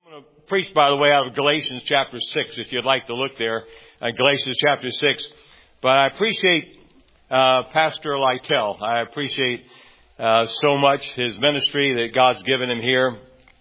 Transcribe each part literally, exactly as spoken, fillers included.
I'm going to preach, by the way, out of Galatians chapter six, if you'd like to look there, uh, Galatians chapter six. But I appreciate uh, Pastor Lytle. I appreciate uh, so much his ministry that God's given him here,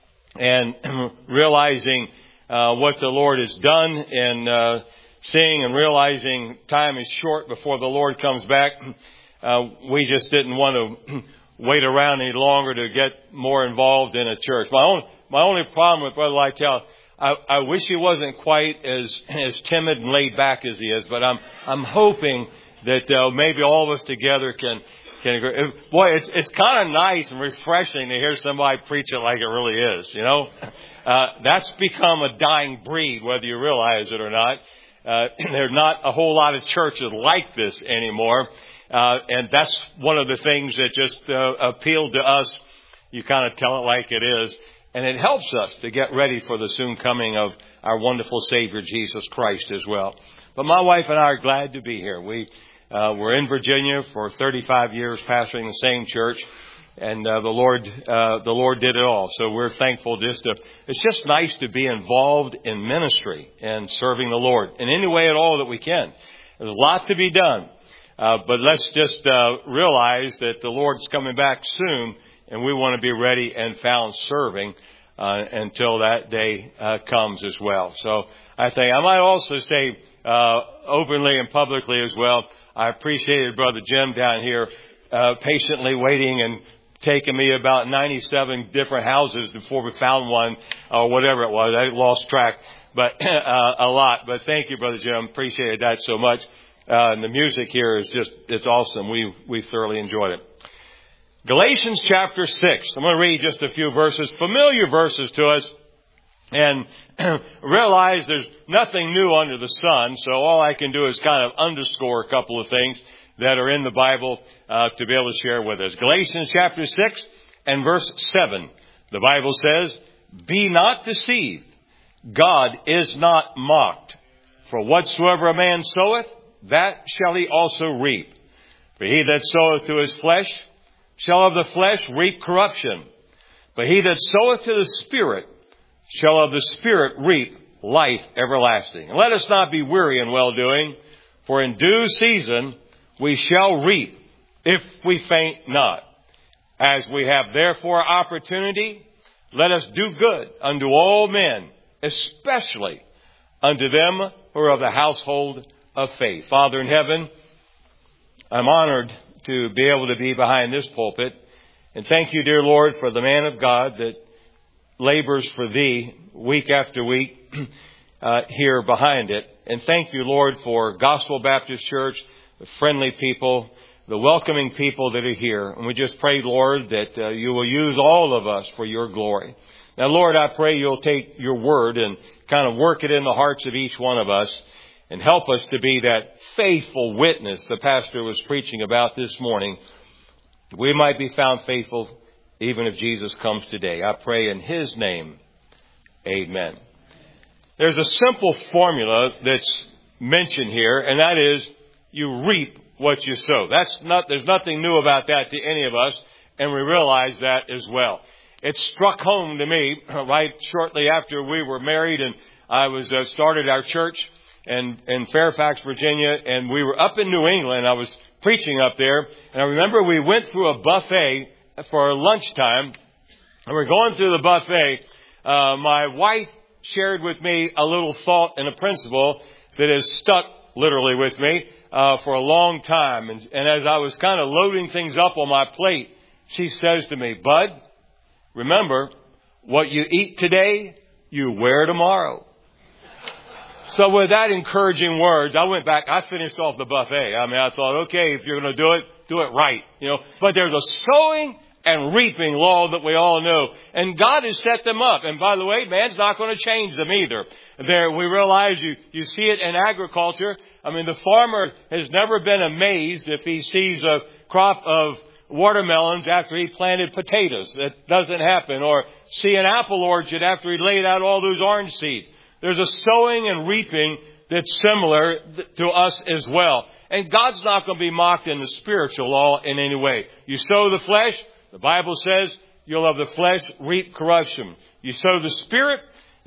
and realizing uh, what the Lord has done, and uh, seeing and realizing time is short before the Lord comes back. Uh, we just didn't want to wait around any longer to get more involved in a church. My own, my only problem with Brother Lytle, I, I wish he wasn't quite as as timid and laid back as he is, but I'm I'm hoping that uh, maybe all of us together can can agree. Boy, it's it's kind of nice and refreshing to hear somebody preach it like it really is. You know, uh, that's become a dying breed, whether you realize it or not. Uh, there's not a whole lot of churches like this anymore. Uh, and that's one of the things that just uh, appealed to us. You kind of tell it like it is. And it helps us to get ready for the soon coming of our wonderful Savior, Jesus Christ, as well. But my wife and I are glad to be here. We uh, were in Virginia for thirty-five years, pastoring the same church. And uh, the Lord uh, the Lord did it all. So we're thankful just to, it's just nice to be involved in ministry and serving the Lord in any way at all that we can. There's a lot to be done. Uh, but let's just uh, realize that the Lord's coming back soon, and we want to be ready and found serving uh, until that day uh, comes as well. So I think I might also say uh, openly and publicly as well, I appreciated Brother Jim down here uh, patiently waiting and taking me about ninety-seven different houses before we found one, or whatever it was. I lost track, but uh, a lot. But thank you, Brother Jim. Appreciated that so much. Uh, and the music here is just, it's awesome. We, we thoroughly enjoyed it. Galatians chapter six. I'm going to read just a few verses, familiar verses to us, and realize there's nothing new under the sun. So all I can do is kind of underscore a couple of things that are in the Bible, uh, to be able to share with us. Galatians chapter six and verse seven. The Bible says, "Be not deceived. God is not mocked. For whatsoever a man soweth, that shall he also reap. For he that soweth to his flesh shall of the flesh reap corruption. But he that soweth to the Spirit shall of the Spirit reap life everlasting. And let us not be weary in well-doing, for in due season we shall reap if we faint not. As we have therefore opportunity, let us do good unto all men, especially unto them who are of the household of faith." Father in heaven, I'm honored to be able to be behind this pulpit. And thank you, dear Lord, for the man of God that labors for Thee week after week uh, here behind it. And thank you, Lord, for Gospel Baptist Church, the friendly people, the welcoming people that are here. And we just pray, Lord, that uh, you will use all of us for your glory. Now, Lord, I pray you'll take your word and kind of work it in the hearts of each one of us, and help us to be that faithful witness the pastor was preaching about this morning. We might be found faithful even if Jesus comes today. I pray in His name. Amen. There's a simple formula that's mentioned here, and that is you reap what you sow. That's not, there's nothing new about that to any of us, and we realize that as well. It struck home to me right shortly after we were married, and I was uh, started our church in, in Fairfax, Virginia, and we were up in New England. I was preaching up there, and I remember we went through a buffet for lunchtime, and we're going through the buffet. Uh, my wife shared with me a little thought and a principle that has stuck literally with me uh, for a long time. And, and as I was kind of loading things up on my plate, she says to me, "Bud, remember, what you eat today, you wear tomorrow." So with that encouraging words, I went back. I finished off the buffet. I mean, I thought, okay, if you're going to do it, do it right. You know, but there's a sowing and reaping law that we all know. And God has set them up. And by the way, man's not going to change them either. There, we realize you, you see it in agriculture. I mean, the farmer has never been amazed if he sees a crop of watermelons after he planted potatoes. That doesn't happen. Or see an apple orchard after he laid out all those orange seeds. There's a sowing and reaping that's similar to us as well. And God's not going to be mocked in the spiritual law in any way. You sow the flesh, the Bible says you'll of the flesh reap corruption. You sow the Spirit,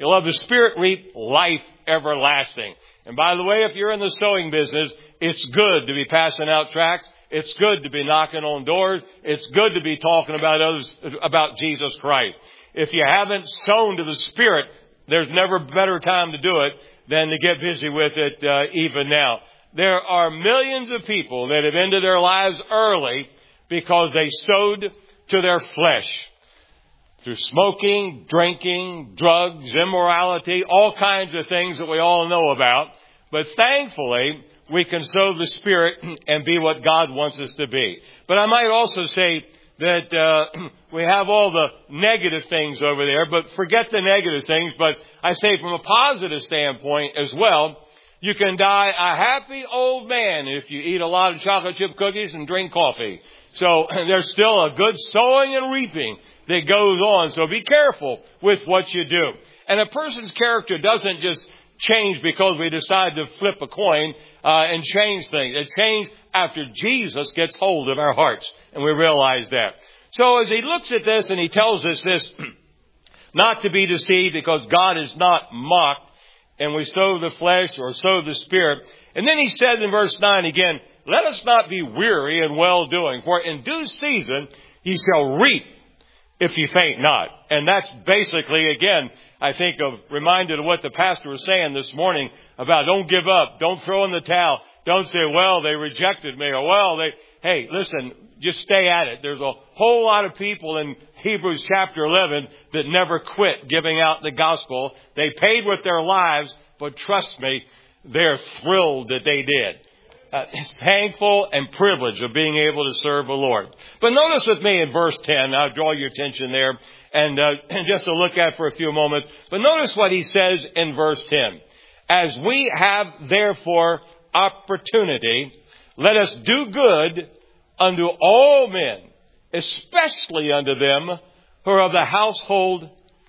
You'll of the Spirit reap life everlasting. And by the way, if you're in the sowing business, it's good to be passing out tracts. It's good to be knocking on doors. It's good to be talking about others, about Jesus Christ. If you haven't sown to the Spirit, there's never a better time to do it than to get busy with it uh, even now. There are millions of people that have ended their lives early because they sowed to their flesh. Through smoking, drinking, drugs, immorality, all kinds of things that we all know about. But thankfully, we can sow the Spirit and be what God wants us to be. But I might also say that uh, we have all the negative things over there, but forget the negative things. But I say from a positive standpoint as well, you can die a happy old man if you eat a lot of chocolate chip cookies and drink coffee. So there's still a good sowing and reaping that goes on. So be careful with what you do. And a person's character doesn't just change because we decide to flip a coin uh, and change things. It changes after Jesus gets hold of our hearts, and we realize that. So as he looks at this and he tells us this, not to be deceived because God is not mocked, and we sow the flesh or sow the Spirit. And then he said in verse nine again, let us not be weary in well-doing, for in due season ye shall reap if you faint not. And that's basically, again, I think of reminded of what the pastor was saying this morning about don't give up, don't throw in the towel, don't say, well, they rejected me, or well, they, hey, listen, just stay at it. There's a whole lot of people in Hebrews chapter eleven that never quit giving out the gospel. They paid with their lives, but trust me, they're thrilled that they did. Uh, it's thankful and privileged of being able to serve the Lord. But notice with me in verse ten, I'll draw your attention there, and, uh, and just to look at for a few moments. But notice what he says in verse ten. As we have therefore opportunity, let us do good unto all men, especially unto them who are of the household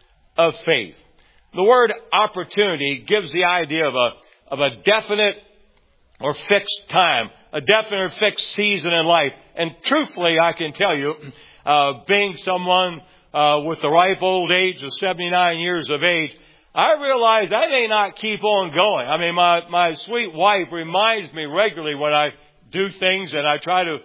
of faith. The word opportunity gives the idea of a, of a definite or fixed time, a definite fixed season in life. And truthfully, I can tell you, uh, being someone uh, with the ripe old age of seventy-nine years of age, I realize I may not keep on going. I mean, my, my sweet wife reminds me regularly when I do things, and I try to,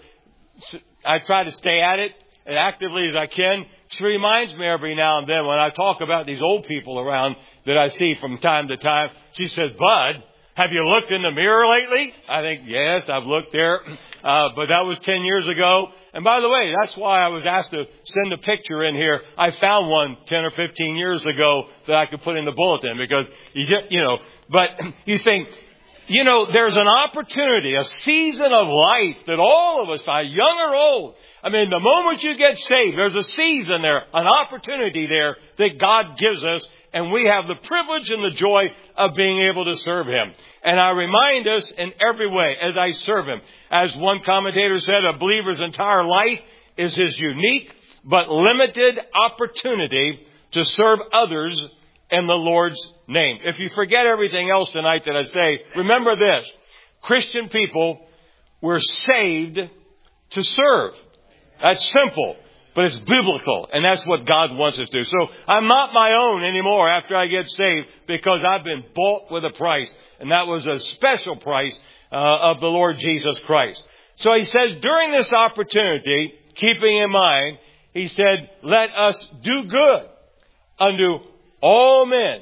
I try to stay at it as actively as I can. She reminds me every now and then when I talk about these old people around that I see from time to time. She says, Bud, have you looked in the mirror lately? I think, yes, I've looked there. Uh, but that was ten years ago. And by the way, that's why I was asked to send a picture in here. I found one ten or fifteen years ago that I could put in the bulletin because, you just, you know, but you think, you know, there's an opportunity, a season of life that all of us, young or old, I mean, the moment you get saved, there's a season there, an opportunity there that God gives us. And we have the privilege and the joy of being able to serve Him. And I remind us in every way as I serve Him. As one commentator said, a believer's entire life is his unique but limited opportunity to serve others in the Lord's name. If you forget everything else tonight that I say, remember this. Christian people were saved to serve. That's simple. But it's biblical, and that's what God wants us to do. So I'm not my own anymore after I get saved because I've been bought with a price. And that was a special price uh, of the Lord Jesus Christ. So he says, during this opportunity, keeping in mind, he said, let us do good unto all men,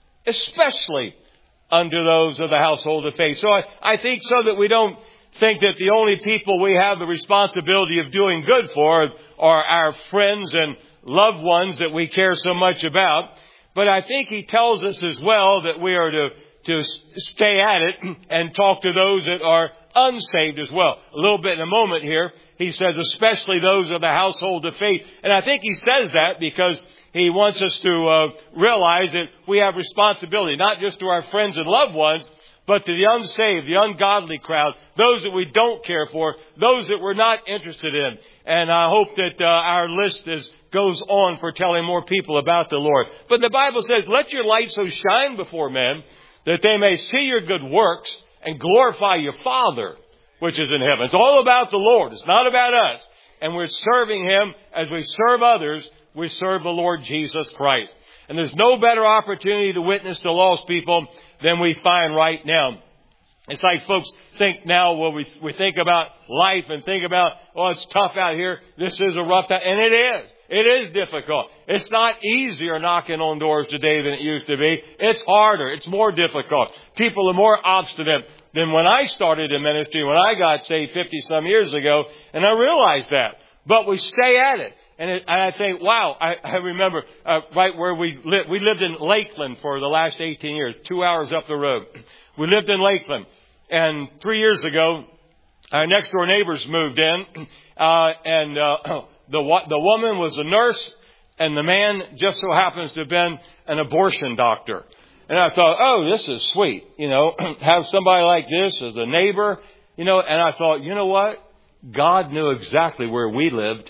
especially unto those of the household of faith. So I, I think so that we don't think that the only people we have the responsibility of doing good for are our friends and loved ones that we care so much about. But I think he tells us as well that we are to, to stay at it and talk to those that are unsaved as well. A little bit in a moment here, he says, especially those of the household of faith. And I think he says that because he wants us to uh, realize that we have responsibility, not just to our friends and loved ones, but to the unsaved, the ungodly crowd, those that we don't care for, those that we're not interested in. And I hope that uh, our list is, goes on for telling more people about the Lord. But the Bible says, let your light so shine before men that they may see your good works and glorify your Father, which is in heaven. It's all about the Lord. It's not about us. And we're serving Him as we serve others we serve the Lord Jesus Christ. And there's no better opportunity to witness to lost people than we find right now. It's like folks think now, well, we, we think about life and think about, oh, it's tough out here. This is a rough time. And it is. It is difficult. It's not easier knocking on doors today than it used to be. It's harder. It's more difficult. People are more obstinate than when I started in ministry, when I got saved fifty some years ago. And I realized that. But we stay at it. And, it, and I think, wow, I, I remember uh, right where we lived. We lived in Lakeland for the last eighteen years, two hours up the road. We lived in Lakeland. And three years ago, our next door neighbors moved in. Uh, and uh, the, the woman was a nurse. And the man just so happens to have been an abortion doctor. And I thought, oh, this is sweet. You know, have somebody like this as a neighbor. You know, and I thought, you know what? God knew exactly where we lived.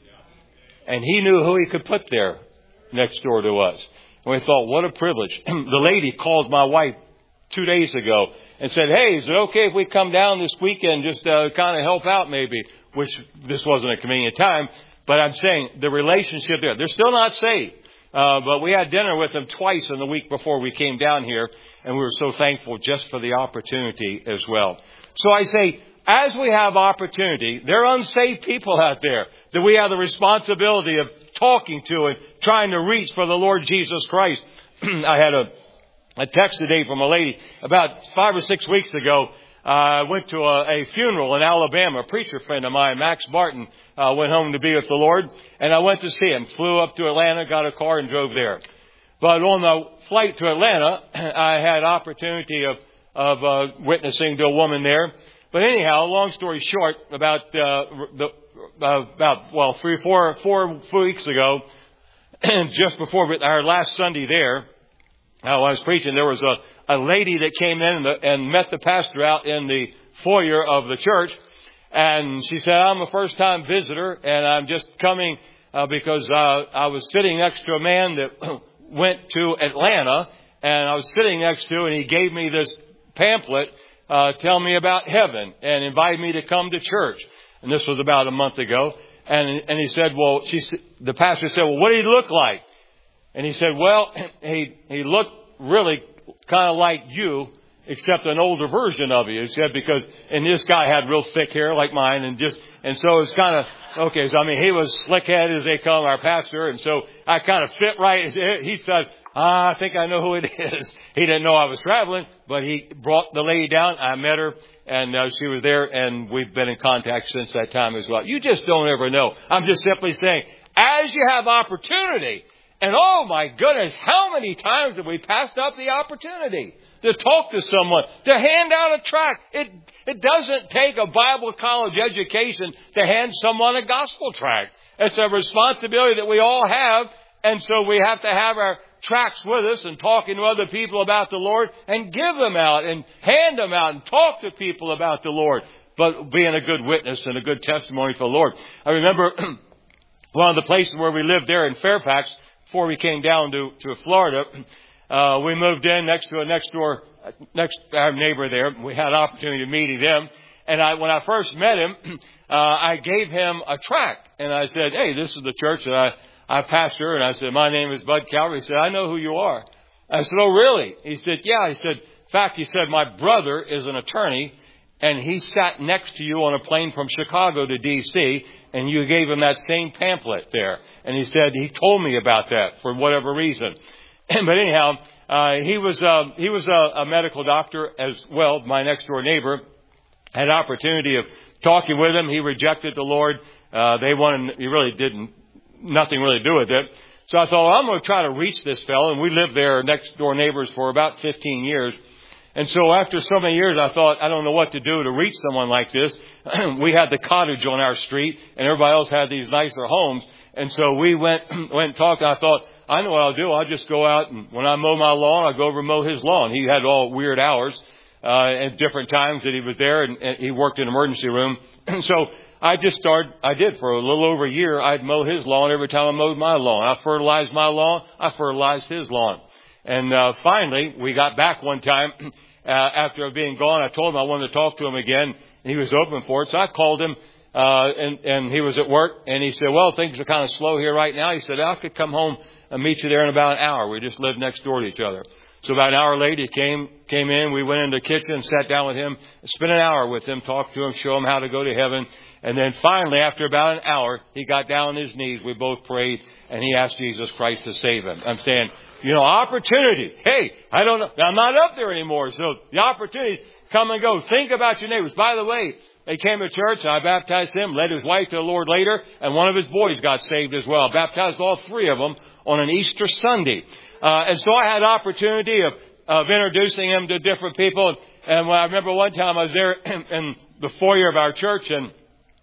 And He knew who He could put there next door to us. And we thought, what a privilege. The lady called my wife two days ago and said, hey, is it okay if we come down this weekend just uh, kind of help out maybe? Which this wasn't a convenient time. But I'm saying the relationship there, they're still not saved. Uh, but we had dinner with them twice in the week before we came down here. And we were so thankful just for the opportunity as well. So I say, as we have opportunity, there are unsaved people out there that we have the responsibility of talking to and trying to reach for the Lord Jesus Christ. I had a, a text today from a lady about five or six weeks ago. Uh, I went to a, a funeral in Alabama. A preacher friend of mine, Max Barton, uh, went home to be with the Lord. And I went to see him. Flew up to Atlanta, got a car, and drove there. But on the flight to Atlanta, I had opportunity of, of uh, witnessing to a woman there. But anyhow, long story short, about uh, the uh, about well three, four, four weeks ago, just before our last Sunday there, uh, when I was preaching, there was a, a lady that came in and, the, and met the pastor out in the foyer of the church, and she said, "I'm a first-time visitor, and I'm just coming uh, because uh, I was sitting next to a man that went to Atlanta, and I was sitting next to, and he gave me this pamphlet." Uh, tell me about heaven and invite me to come to church. And this was about a month ago. And, and he said, well, she, the pastor said, well, what did he look like? And he said, well, he, he looked really kind of like you, except an older version of you. He said, because, and this guy had real thick hair like mine and just, and so it's kind of, okay. So I mean, he was slick headed as they call our pastor. And so I kind of fit right. He said, ah, I think I know who it is. He didn't know I was traveling, but he brought the lady down. I met her, and uh, she was there, and we've been in contact since that time as well. You just don't ever know. I'm just simply saying, as you have opportunity, and oh my goodness, how many times have we passed up the opportunity to talk to someone, to hand out a tract? It, it doesn't take a Bible college education to hand someone a gospel tract. It's a responsibility that we all have, and so we have to have our tracts with us and talking to other people about the Lord and give them out and hand them out and talk to people about the Lord, but being a good witness and a good testimony for the Lord. I remember one of the places where we lived there in Fairfax before we came down to, to Florida. Uh, we moved in next to a next door, next, our neighbor there. We had an opportunity of meeting them. And I, when I first met him, uh, I gave him a tract and I said, hey, this is the church that I I pastor, and I said, my name is Bud Calvary. He said, I know who you are. I said, oh, really? He said, yeah. He said, in fact, he said, my brother is an attorney, and he sat next to you on a plane from Chicago to D C, and you gave him that same pamphlet there. And he said, he told me about that for whatever reason. But anyhow, uh, he was, uh, he was a, a medical doctor as well. My next door neighbor had opportunity of talking with him. He rejected the Lord. Uh, they wanted, he really didn't. Nothing really to do with it. So I thought, well, I'm going to try to reach this fellow. And we lived there next door neighbors for about fifteen years. And so after so many years, I thought, I don't know what to do to reach someone like this. We had the cottage on our street and everybody else had these nicer homes. And so we went, went and talked. I thought, I know what I'll do. I'll just go out and when I mow my lawn, I'll go over and mow his lawn. He had all weird hours, uh, at different times that he was there and, and he worked in an emergency room. And so I just started, I did for a little over a year. I'd mow his lawn every time I mowed my lawn. I fertilized my lawn. I fertilized his lawn. And, uh, finally, we got back one time, uh, after being gone. I told him I wanted to talk to him again. He was open for it. So I called him uh, and, and he was at work, and he said, well, things are kind of slow here right now. He said, I could come home and meet you there in about an hour. We just live next door to each other. So about an hour later, he came, came in. We went into the kitchen, sat down with him, spent an hour with him, talked to him, show him how to go to heaven. And then finally, after about an hour, he got down on his knees. We both prayed, and he asked Jesus Christ to save him. I'm saying, you know, opportunity. Hey, I don't know. I'm not up there anymore. So the opportunities come and go. Think about your neighbors. By the way, they came to church, and I baptized him, led his wife to the Lord later, and one of his boys got saved as well. Baptized all three of them on an Easter Sunday. Uh, and so I had opportunity of, of introducing him to different people. And, and when I remember one time I was there in, in the foyer of our church, and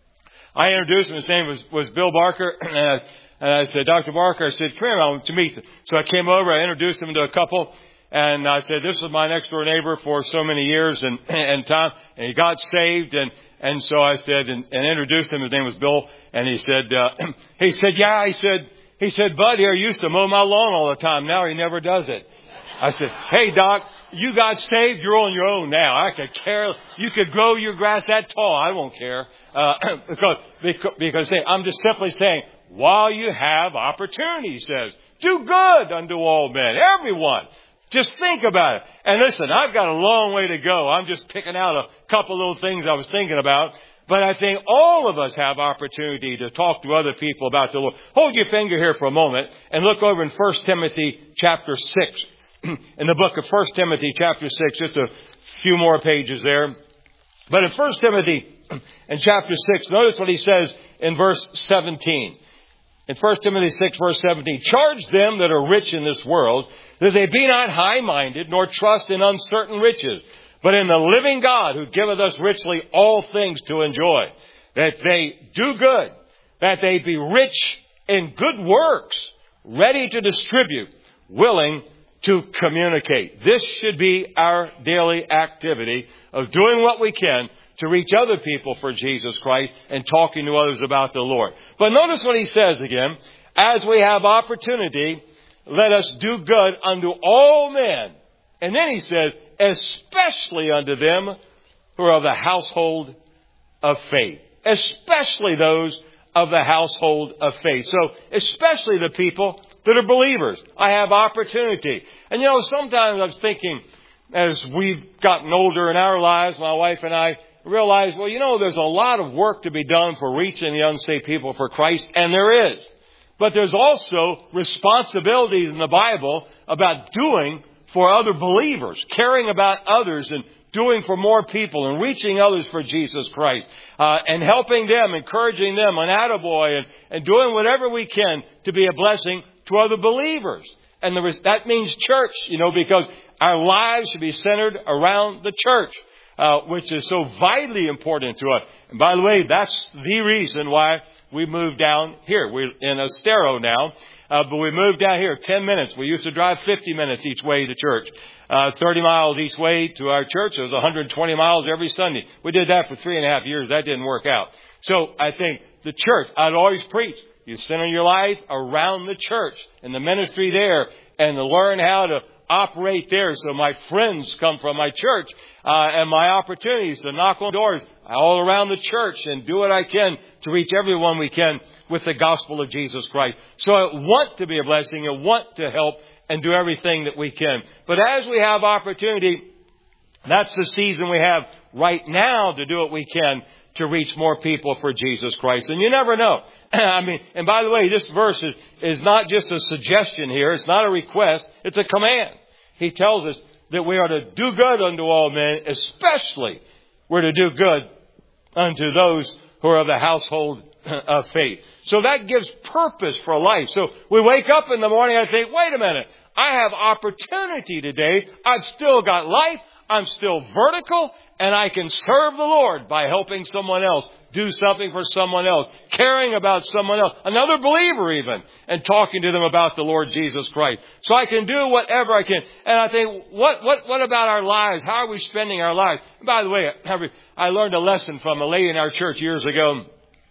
I introduced him. His name was, was Bill Barker. And I, and I said, Doctor Barker, I said, come here, I want to meet you. So I came over, I introduced him to a couple. And I said, this is my next door neighbor for so many years and, and time. And he got saved. And, and so I said, and, and introduced him. His name was Bill. And he said, uh, he said, yeah, he said, He said, Bud here used to mow my lawn all the time. Now he never does it. I said, hey, Doc, you got saved. You're on your own now. I could care. You could grow your grass that tall. I won't care. Uh, because, because, because I'm just simply saying, while you have opportunity, he says, do good unto all men, everyone. Just think about it. And listen, I've got a long way to go. I'm just picking out a couple little things I was thinking about. But I think all of us have opportunity to talk to other people about the Lord. Hold your finger here for a moment and look over in First Timothy chapter six. In the book of First Timothy chapter six, just a few more pages there. But in First Timothy in chapter six, notice what he says in verse seventeen. In First Timothy six, verse seventeen, charge them that are rich in this world, that they be not high-minded, nor trust in uncertain riches, but in the living God who giveth us richly all things to enjoy. That they do good, that they be rich in good works, ready to distribute, willing to communicate. This should be our daily activity of doing what we can to reach other people for Jesus Christ and talking to others about the Lord. But notice what he says again. As we have opportunity, let us do good unto all men. And then he says, especially unto them who are of the household of faith. Especially those of the household of faith. So, especially the people that are believers. I have opportunity. And you know, sometimes I was thinking, as we've gotten older in our lives, my wife and I realize, well, you know, there's a lot of work to be done for reaching the unsaved people for Christ. And there is. But there's also responsibilities in the Bible about doing for other believers, caring about others and doing for more people and reaching others for Jesus Christ, uh, and helping them, encouraging them, an attaboy, and, and doing whatever we can to be a blessing to other believers. And there is, that means church, you know, because our lives should be centered around the church, uh, which is so vitally important to us. And by the way, that's the reason why we moved down here. We're in Estero now. Uh, but we moved down here ten minutes. We used to drive fifty minutes each way to church. Uh, thirty miles each way to our church. It was one hundred twenty miles every Sunday. We did that for three and a half years. That didn't work out. So I think the church, I'd always preach, you center your life around the church and the ministry there and to learn how to operate there. So my friends come from my church, uh, and my opportunities to knock on doors all around the church and do what I can to reach everyone we can with the gospel of Jesus Christ. So I want to be a blessing and want to help and do everything that we can. But as we have opportunity, that's the season we have right now to do what we can to reach more people for Jesus Christ. And you never know. I mean, and by the way, this verse is, is not just a suggestion here. It's not a request. It's a command. He tells us that we are to do good unto all men, especially we're to do good unto those who are of the household of faith. So that gives purpose for life. So we wake up in the morning and I think, wait a minute, I have opportunity today. I've still got life. I'm still vertical, and I can serve the Lord by helping someone else, do something for someone else, caring about someone else, another believer even, and talking to them about the Lord Jesus Christ. So I can do whatever I can. And I think, what, what, what about our lives? How are we spending our lives? And by the way, I learned a lesson from a lady in our church years ago.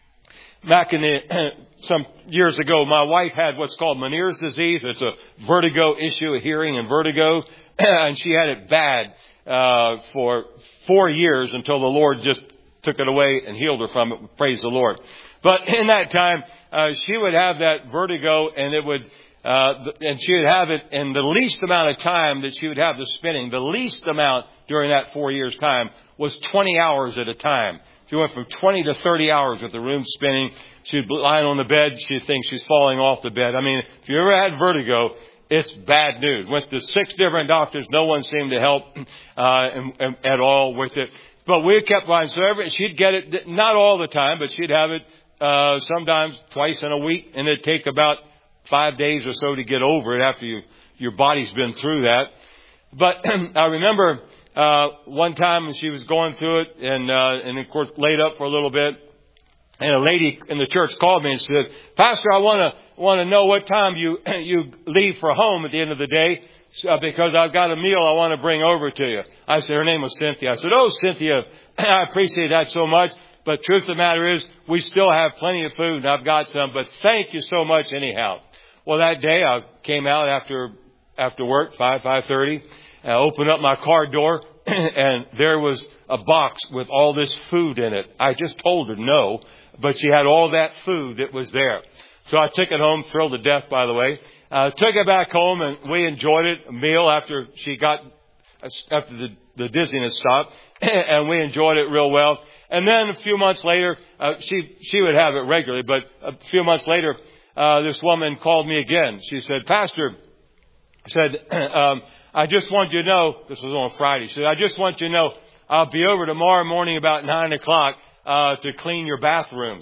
Back in the, some years ago, my wife had what's called Meniere's disease. It's a vertigo issue, a hearing and vertigo. And she had it bad, uh, for four years until the Lord just took it away and healed her from it. Praise the Lord. But in that time, uh, she would have that vertigo, and it would, uh, and she would have it in the least amount of time that she would have the spinning. The least amount during that four years time was twenty hours at a time. She went from twenty to thirty hours with the room spinning. She'd be lying on the bed. She'd think she's falling off the bed. I mean, if you ever had vertigo, it's bad news. Went to six different doctors. No one seemed to help uh, and, and, at all with it. But we kept on serving. She'd get it, not all the time, but she'd have it uh, sometimes twice in a week. And it'd take about five days or so to get over it after you, your body's been through that. But I remember uh, one time when she was going through it and, uh, and of course laid up for a little bit. And a lady in the church called me and said, Pastor, I want to want to know what time you you leave for home at the end of the day uh, because I've got a meal I want to bring over to you. I said, her name was Cynthia. I said, oh, Cynthia, I appreciate that so much. But truth of the matter is, we still have plenty of food, and I've got some. But thank you so much anyhow. Well, that day I came out after after work, five, five thirty. I opened up my car door, and there was a box with all this food in it. I just told her no. But she had all that food that was there. So I took it home, thrilled to death, by the way. Uh, took it back home, and we enjoyed it, a meal after she got, after the, the dizziness stopped. And we enjoyed it real well. And then a few months later, uh, she, she would have it regularly, but a few months later, uh, this woman called me again. She said, Pastor, said, um, I just want you to know, this was on Friday. She said, I just want you to know, I'll be over tomorrow morning about nine o'clock. Uh, to clean your bathrooms.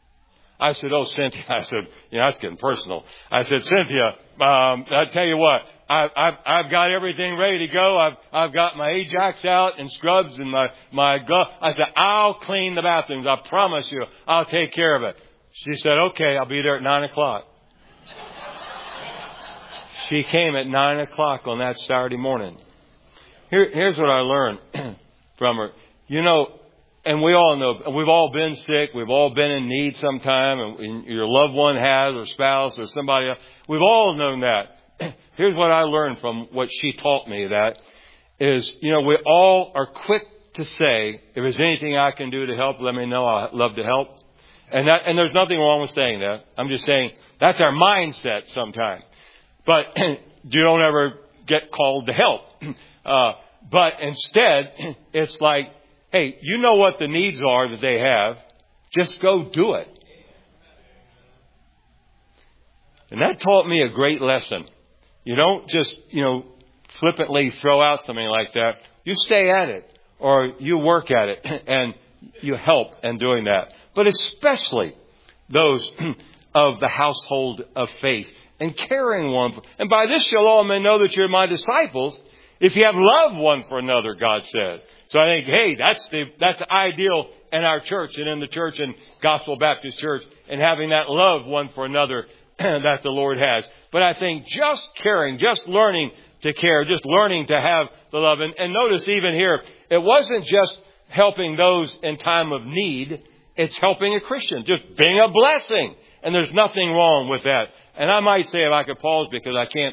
I said, oh, Cynthia. I said, you know, that's getting personal. I said, Cynthia, um, I tell you what, I, I've, I've got everything ready to go. I've, I've got my Ajax out and scrubs and my, my glove. I said, I'll clean the bathrooms. I promise you, I'll take care of it. She said, okay, I'll be there at nine o'clock. She came at nine o'clock on that Saturday morning. Here, here's what I learned from her. You know, and we all know, we've all been sick. We've all been in need sometime, and your loved one has, or spouse, or somebody else. We've all known that. Here's what I learned from what she taught me, that is, you know, we all are quick to say, if there's anything I can do to help, let me know. I'd love to help. And that, and there's nothing wrong with saying that. I'm just saying that's our mindset sometimes. But you don't ever get called to help. Uh, but instead, it's like, hey, you know what the needs are that they have. Just go do it. And that taught me a great lesson. You don't just, you know, flippantly throw out something like that. You stay at it, or you work at it, and you help in doing that. But especially those of the household of faith, and caring one. And by this shall all men know that you're my disciples, if you have love one for another, God says. So I think, hey, that's the that's the ideal in our church and in the church and Gospel Baptist Church, and having that love one for another that the Lord has. But I think just caring, just learning to care, just learning to have the love. And, and notice even here, it wasn't just helping those in time of need. It's helping a Christian, just being a blessing. And there's nothing wrong with that. And I might say, if I could pause, because I can't,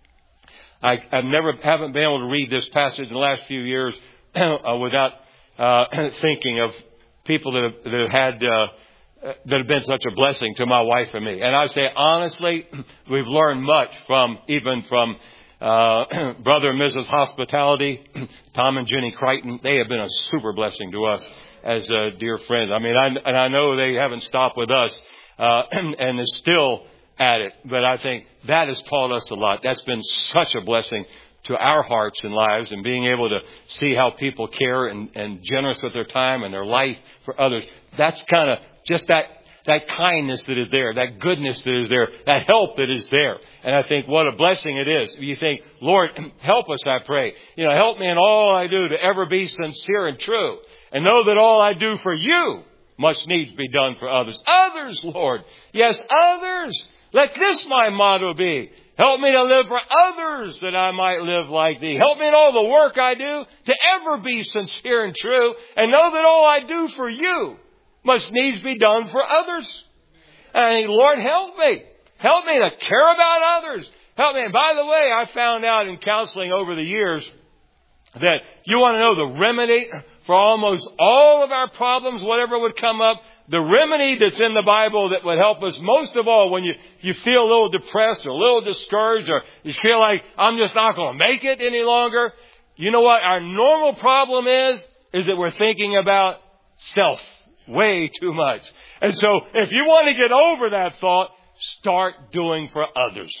I, I've never, haven't been able to read this passage in the last few years uh, without uh, thinking of people that have, that have had, uh, that have been such a blessing to my wife and me. And I say, honestly, we've learned much from, even from uh, Brother and Missus Hospitality, Tom and Jenny Crichton. They have been a super blessing to us as uh, dear friends. I mean, I, and I know they haven't stopped with us uh, and is still at it. But I think that has taught us a lot. That's been such a blessing to our hearts and lives, and being able to see how people care and, and generous with their time and their life for others. That's kind of just that, that kindness that is there, that goodness that is there, that help that is there. And I think what a blessing it is. You think, Lord, help us, I pray. You know, help me in all I do to ever be sincere and true. And know that all I do for you must needs be done for others. Others, Lord. Yes, others. Let this my motto be. Help me to live for others that I might live like thee. Help me in all the work I do to ever be sincere and true. And know that all I do for you must needs be done for others. And I think, Lord, help me. Help me to care about others. Help me. And by the way, I found out in counseling over the years that you want to know the remedy for almost all of our problems, whatever would come up, the remedy that's in the Bible that would help us most of all when you, you feel a little depressed or a little discouraged or you feel like I'm just not going to make it any longer. You know what our normal problem is? Is that we're thinking about self way too much. And so if you want to get over that thought, start doing for others.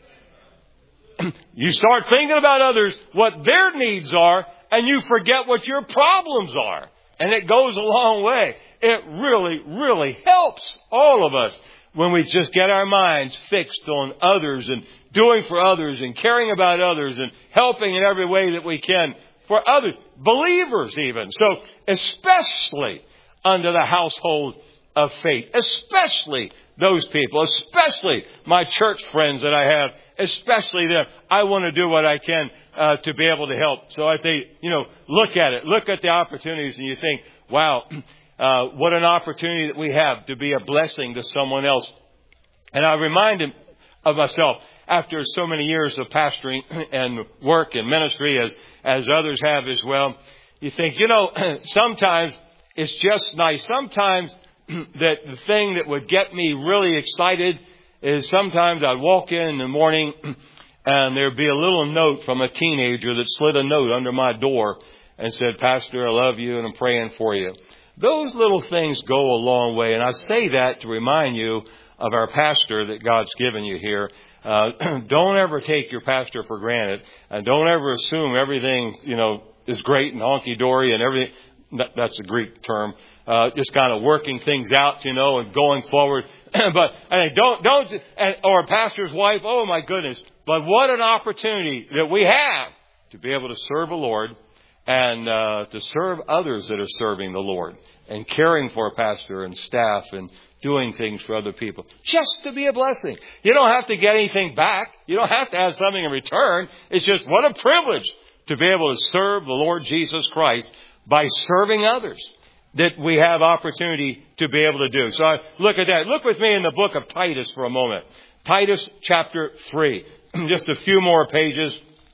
You start thinking about others, what their needs are, and you forget what your problems are. And it goes a long way. It really, really helps all of us when we just get our minds fixed on others and doing for others and caring about others and helping in every way that we can for others, believers even. So especially under the household of faith, especially those people, especially my church friends that I have, especially them. I want to do what I can uh, to be able to help. So I think, you know, look at it. Look at the opportunities and you think, wow, uh, what an opportunity that we have to be a blessing to someone else. And I remind him of myself after so many years of pastoring and work and ministry as, as others have as well. You think, you know, sometimes it's just nice. Sometimes that the thing that would get me really excited is sometimes I'd walk in in the morning and there'd be a little note from a teenager that slid a note under my door and said, Pastor, I love you and I'm praying for you. Those little things go a long way. And I say that to remind you of our pastor that God's given you here. Uh, don't ever take your pastor for granted, and don't ever assume everything, you know, is great and honky-dory and everything. That, that's a Greek term. Uh, just kind of working things out, you know, and going forward. But I mean, don't, don't, or a pastor's wife, oh my goodness. But what an opportunity that we have to be able to serve the Lord and uh, to serve others that are serving the Lord and caring for a pastor and staff and doing things for other people. Just to be a blessing. You don't have to get anything back. You don't have to have something in return. It's just what a privilege to be able to serve the Lord Jesus Christ by serving others that we have opportunity to be able to do. So I look at that. Look with me in the book of Titus for a moment. Titus chapter three. Just a few more pages.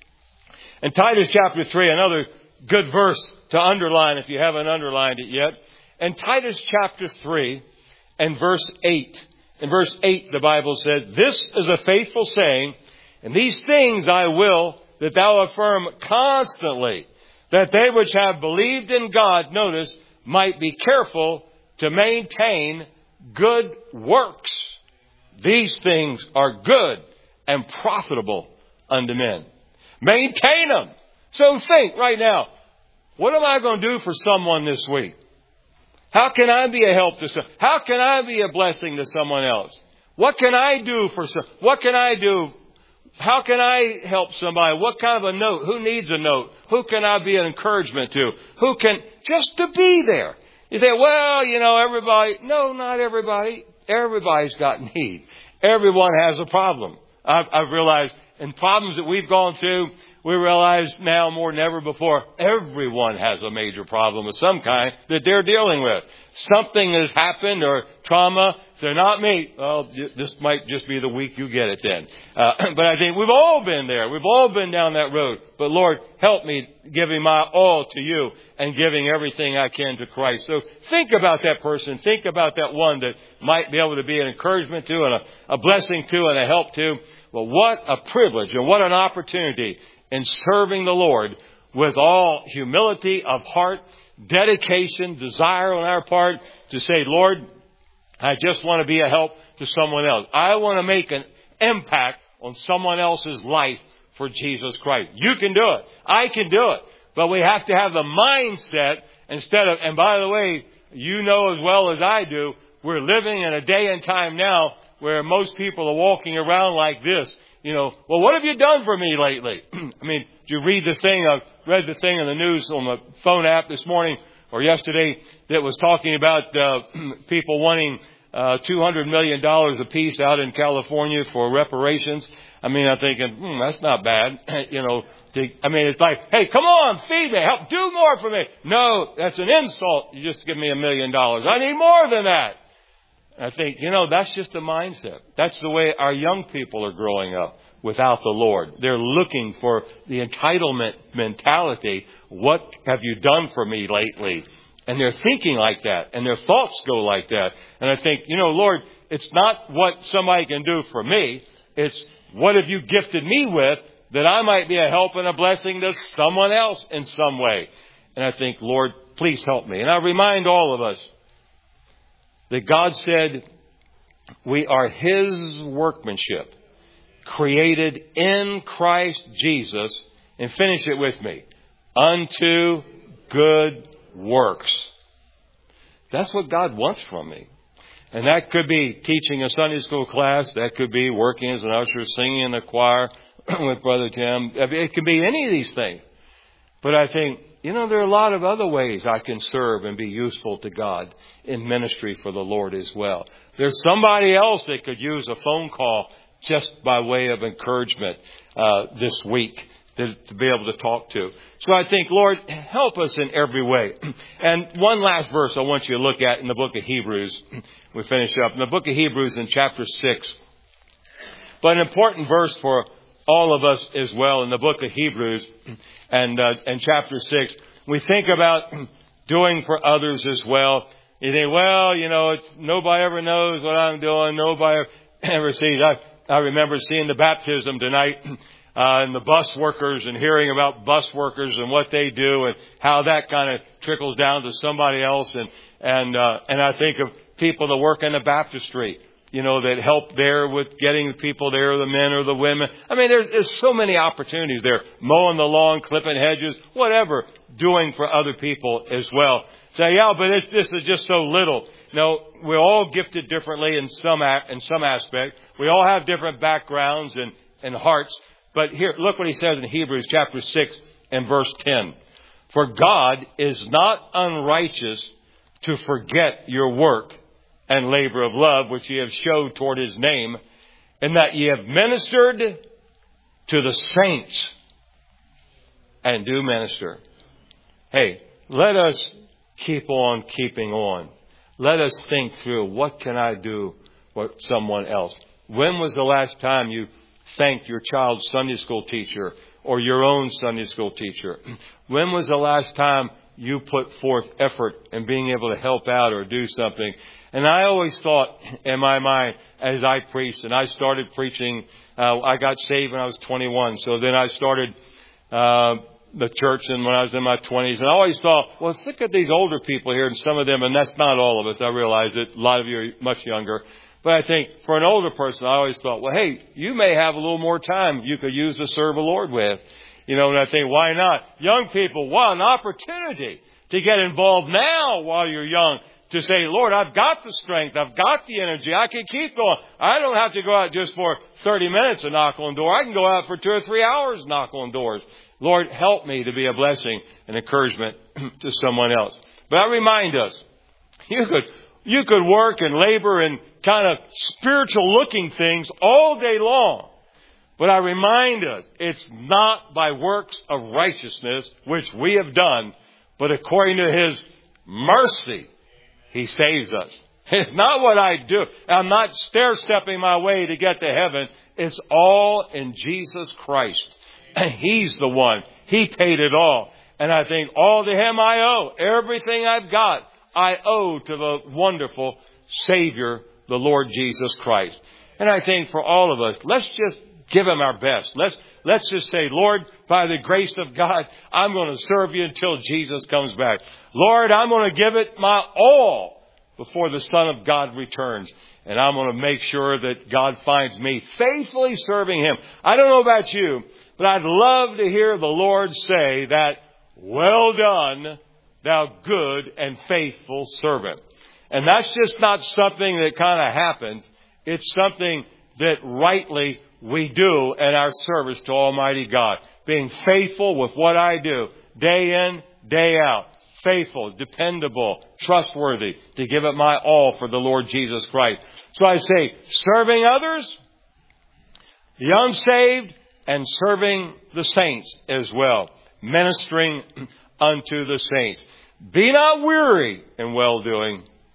And Titus chapter three, another good verse to underline if you haven't underlined it yet. And Titus chapter three and verse eight. In verse eight, the Bible said, this is a faithful saying, and these things I will that thou affirm constantly, that they which have believed in God, notice, might be careful to maintain good works. These things are good and profitable unto men. Maintain them. So think right now, what am I going to do for someone this week? How can I be a help to someone? How can I be a blessing to someone else? What can I do for some? What can I do? How can I help somebody? What kind of a note? Who needs a note? Who can I be an encouragement to? Who can, just to be there. You say, well, you know, everybody. No, not everybody. Everybody's got need. Everyone has a problem. I've, I've realized in problems that we've gone through, we realize now more than ever before, everyone has a major problem of some kind that they're dealing with. Something has happened or trauma. So not me. Well, this might just be the week you get it then. Uh, but I think we've all been there. We've all been down that road. But Lord, help me giving my all to you and giving everything I can to Christ. So think about that person. Think about that one that might be able to be an encouragement to and a, a blessing to and a help to. Well, what a privilege and what an opportunity in serving the Lord with all humility of heart, dedication, desire on our part to say, Lord, I just want to be a help to someone else. I want to make an impact on someone else's life for Jesus Christ. You can do it. I can do it. But we have to have the mindset instead of, and by the way, you know as well as I do, we're living in a day and time now where most people are walking around like this. You know, well, what have you done for me lately? I mean, did you read the thing? I read the thing on the news on the phone app this morning or yesterday that was talking about uh, people wanting uh, two hundred million dollars apiece out in California for reparations. I mean, I'm thinking, hmm, that's not bad. you know, to, I mean, it's like, hey, come on, feed me, help, do more for me. No, that's an insult. You just give me a million dollars. I need more than that. I think, you know, that's just the mindset. That's the way our young people are growing up without the Lord. They're looking for the entitlement mentality. What have you done for me lately? And they're thinking like that, and their thoughts go like that. And I think, you know, Lord, it's not what somebody can do for me. It's what have you gifted me with that I might be a help and a blessing to someone else in some way. And I think, Lord, please help me. And I remind all of us that God said we are His workmanship, created in Christ Jesus, and finish it with me, unto good works. That's what God wants from me. And that could be teaching a Sunday school class. That could be working as an usher, singing in the choir with Brother Tim. It could be any of these things. But I think, you know, there are a lot of other ways I can serve and be useful to God in ministry for the Lord as well. There's somebody else that could use a phone call just by way of encouragement uh, this week to, to be able to talk to. So I think, Lord, help us in every way. And one last verse I want you to look at in the book of Hebrews. We finish up in the book of Hebrews in chapter six. But an important verse for all of us as well in the book of Hebrews and, uh, and chapter six. We think about doing for others as well. You think, well, you know, it's, nobody ever knows what I'm doing. Nobody ever sees. I, I remember seeing the baptism tonight uh, and the bus workers and hearing about bus workers and what they do and how that kind of trickles down to somebody else. And, and, uh, and I think of people that work in the baptistry, you know, that help there with getting the people there, the men or the women. I mean, there's, there's so many opportunities there. Mowing the lawn, clipping hedges, whatever, doing for other people as well. Say, yeah, but it's, this is just so little. No, we're all gifted differently in some in some aspect. We all have different backgrounds and, and hearts. But here, look what he says in Hebrews chapter six and verse ten. For God is not unrighteous to forget your work and labor of love, which ye have showed toward His name, and that ye have ministered to the saints and do minister. Hey, let us keep on keeping on. Let us think through, what can I do for someone else? When was the last time you thanked your child's Sunday school teacher or your own Sunday school teacher? When was the last time you put forth effort in being able to help out or do something? And I always thought in my mind as I preached, and I started preaching, uh, I got saved when I was twenty-one. So then I started uh, the church and when I was in my twenties. And I always thought, well, let's look at these older people here and some of them, and that's not all of us. I realize that a lot of you are much younger. But I think for an older person, I always thought, well, hey, you may have a little more time you could use to serve the Lord with. You know, and I think, why not? Young people, what an opportunity to get involved now while you're young. To say, Lord, I've got the strength. I've got the energy. I can keep going. I don't have to go out just for thirty minutes and knock on doors. I can go out for two or three hours and knock on doors. Lord, help me to be a blessing and encouragement to someone else. But I remind us, you could, you could work and labor in kind of spiritual looking things all day long. But I remind us, it's not by works of righteousness, which we have done, but according to His mercy, He saves us. It's not what I do. I'm not stair-stepping my way to get to heaven. It's all in Jesus Christ. And He's the one. He paid it all. And I think all to Him I owe. Everything I've got, I owe to the wonderful Savior, the Lord Jesus Christ. And I think for all of us, let's just give Him our best. Let's, let's just say, Lord, by the grace of God, I'm going to serve You until Jesus comes back. Lord, I'm going to give it my all before the Son of God returns. And I'm going to make sure that God finds me faithfully serving Him. I don't know about you, but I'd love to hear the Lord say that, well done, thou good and faithful servant. And that's just not something that kind of happens. It's something that rightly we do in our service to Almighty God. Being faithful with what I do, day in, day out. Faithful, dependable, trustworthy, to give it my all for the Lord Jesus Christ. So I say, serving others, the unsaved, and serving the saints as well. Ministering unto the saints. Be not weary in well-doing,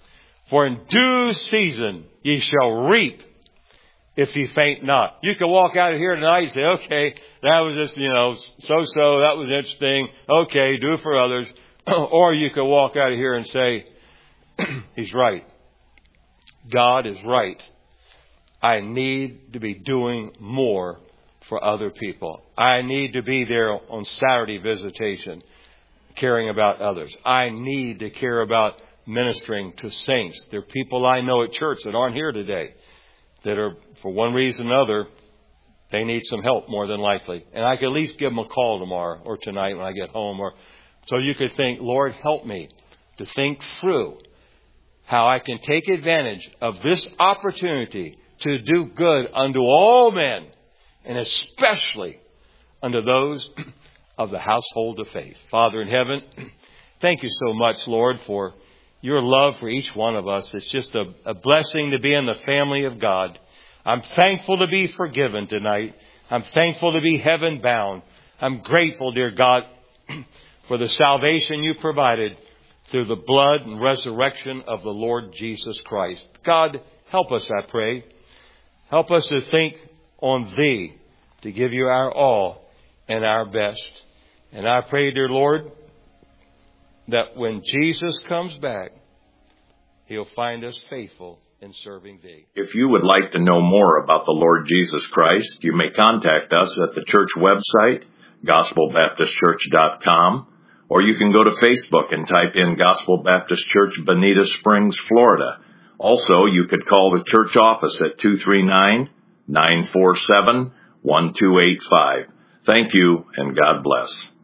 For in due season ye shall reap if ye faint not. You can walk out of here tonight and say, okay, that was just, you know, so-so, that was interesting. Okay, do it for others. Or you can walk out of here and say, he's right. God is right. I need to be doing more for other people. I need to be there on Saturday visitation, caring about others. I need to care about ministering to saints. There are people I know at church that aren't here today that are, for one reason or another, they need some help more than likely. And I could at least give them a call tomorrow or tonight when I get home. Or so you could think, Lord, help me to think through how I can take advantage of this opportunity to do good unto all men, and especially unto those of the household of faith. Father in heaven, thank you so much, Lord, for your love for each one of us. It's just a, a blessing to be in the family of God. I'm thankful to be forgiven tonight. I'm thankful to be heaven bound. I'm grateful, dear God, for the salvation you provided through the blood and resurrection of the Lord Jesus Christ. God, help us, I pray. Help us to think on Thee, to give you our all and our best. And I pray, dear Lord, that when Jesus comes back, He'll find us faithful in serving Thee. If you would like to know more about the Lord Jesus Christ, you may contact us at the church website, gospel baptist church dot com, or you can go to Facebook and type in Gospel Baptist Church, Bonita Springs, Florida. Also, you could call the church office at two three nine, nine four seven, one two eight five. Thank you, and God bless.